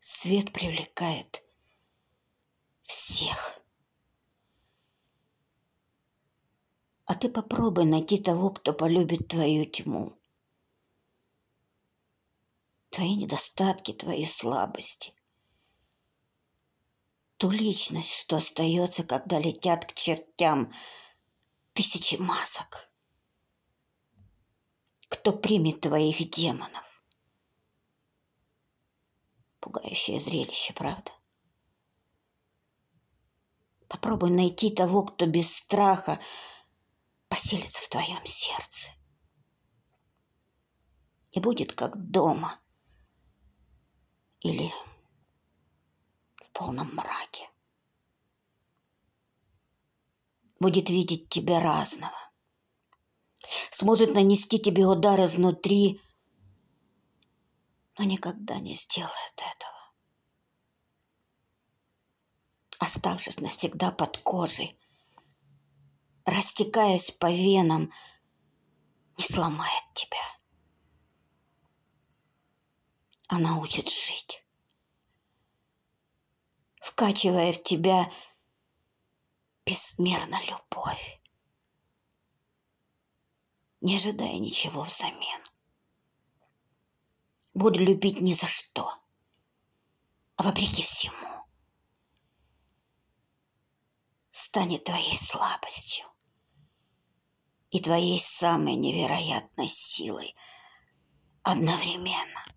Свет привлекает всех. А ты попробуй найти того, кто полюбит твою тьму. Твои недостатки, твои слабости. Ту личность, что остается, когда летят к чертям тысячи масок. Кто примет твоих демонов? Пугающее зрелище, правда? Попробуй найти того, кто без страха поселится в твоем сердце. И будет как дома или в полном мраке. Будет видеть тебя разного. Сможет нанести тебе удар изнутри, но никогда не сделает этого. Оставшись навсегда под кожей, растекаясь по венам, не сломает тебя. Она учит жить, вкачивая в тебя безмерно любовь, не ожидая ничего взамен. Буду любить ни за что, а вопреки всему. Станет твоей слабостью и твоей самой невероятной силой одновременно.